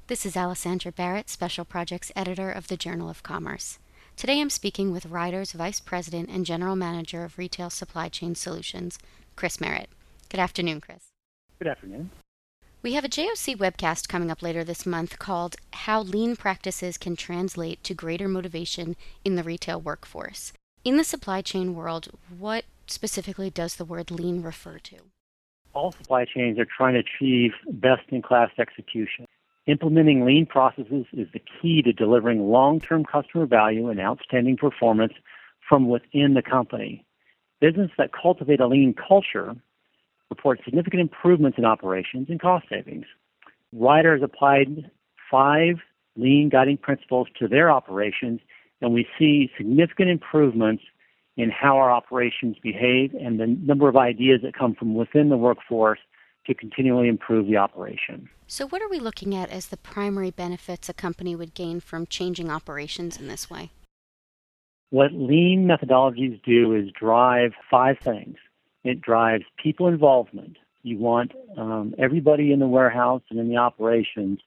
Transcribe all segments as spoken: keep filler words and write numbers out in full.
This is Alessandra Barrett, Special Projects Editor of the Journal of Commerce. Today I'm speaking with Ryder's Vice President and General Manager of Retail Supply Chain Solutions, Chris Merritt. Good afternoon, Chris. Good afternoon. We have a J O C webcast coming up later this month called How Lean Practices Can Translate to Greater Motivation in the Retail Workforce. In the supply chain world, what specifically does the word lean refer to? All supply chains are trying to achieve best-in-class execution. Implementing lean processes is the key to delivering long-term customer value and outstanding performance from within the company. Businesses that cultivate a lean culture report significant improvements in operations and cost savings. Ryder has applied five lean guiding principles to their operations, and we see significant improvements in how our operations behave and the number of ideas that come from within the workforce to continually improve the operation. So what are we looking at as the primary benefits a company would gain from changing operations in this way? What lean methodologies do is drive five things. It drives people involvement. You want um, everybody in the warehouse and in the operations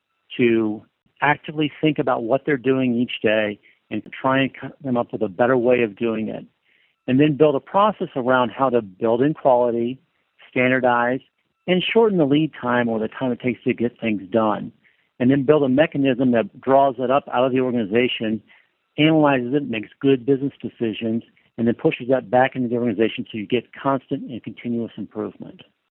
to actively think about what they're doing each day and try and come up with a better way of doing it. And then build a process around how to build in quality, standardize, and shorten the lead time or the time it takes to get things done. And then build a mechanism that draws it up out of the organization, analyzes it, makes good business decisions, and then pushes that back into the organization so you get constant and continuous improvement.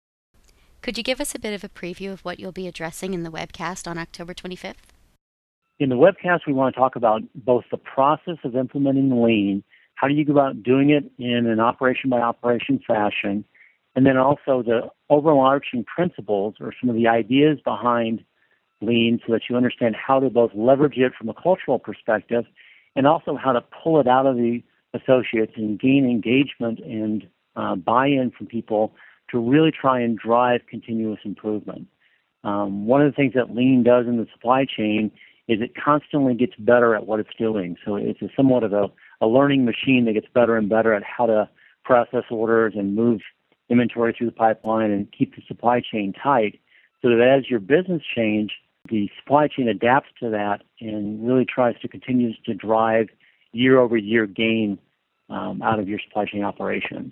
Could you give us a bit of a preview of what you'll be addressing in the webcast on October twenty-fifth? In the webcast, we want to talk about both the process of implementing lean, how do you go about doing it in an operation-by-operation fashion, and then also the overarching principles or some of the ideas behind lean so that you understand how to both leverage it from a cultural perspective and also how to pull it out of the associates and gain engagement and uh, buy-in from people to really try and drive continuous improvement. Um, one of the things that lean does in the supply chain is it constantly gets better at what it's doing. So it's a somewhat of a, a learning machine that gets better and better at how to process orders and move inventory through the pipeline and keep the supply chain tight so that as your business change, the supply chain adapts to that and really tries to continue to drive year-over-year gain um, out of your supply chain operations.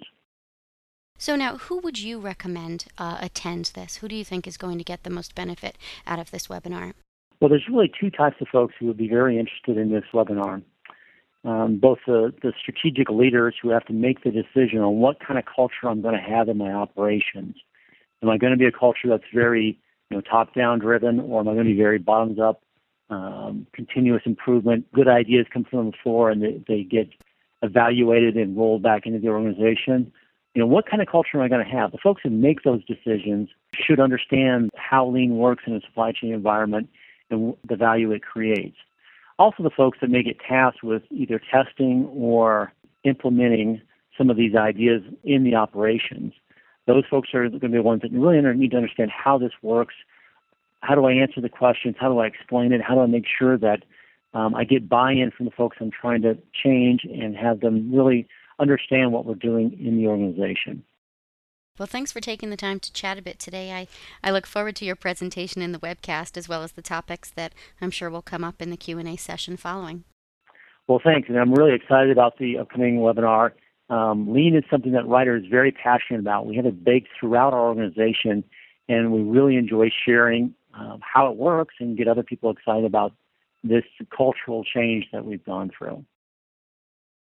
So now, who would you recommend uh, attend this? Who do you think is going to get the most benefit out of this webinar? Well, there's really two types of folks who would be very interested in this webinar. Um, both the, the strategic leaders who have to make the decision on what kind of culture I'm going to have in my operations. Am I going to be a culture that's very you know, top-down driven, or am I going to be very bottoms-up, um, continuous improvement, good ideas come from the floor and they, they get evaluated and rolled back into the organization? You know, what kind of culture am I going to have? The folks who make those decisions should understand how lean works in a supply chain environment and the value it creates. Also, the folks that may get tasked with either testing or implementing some of these ideas in the operations. Those folks are going to be the ones that really need to understand how this works. How do I answer the questions? How do I explain it? How do I make sure that um, I get buy-in from the folks I'm trying to change and have them really understand what we're doing in the organization? Well, thanks for taking the time to chat a bit today. I, I look forward to your presentation in the webcast as well as the topics that I'm sure will come up in the Q and A session following. Well, thanks, and I'm really excited about the upcoming webinar. Um, lean is something that Ryder is very passionate about. We have it baked throughout our organization, and we really enjoy sharing um, how it works and get other people excited about this cultural change that we've gone through.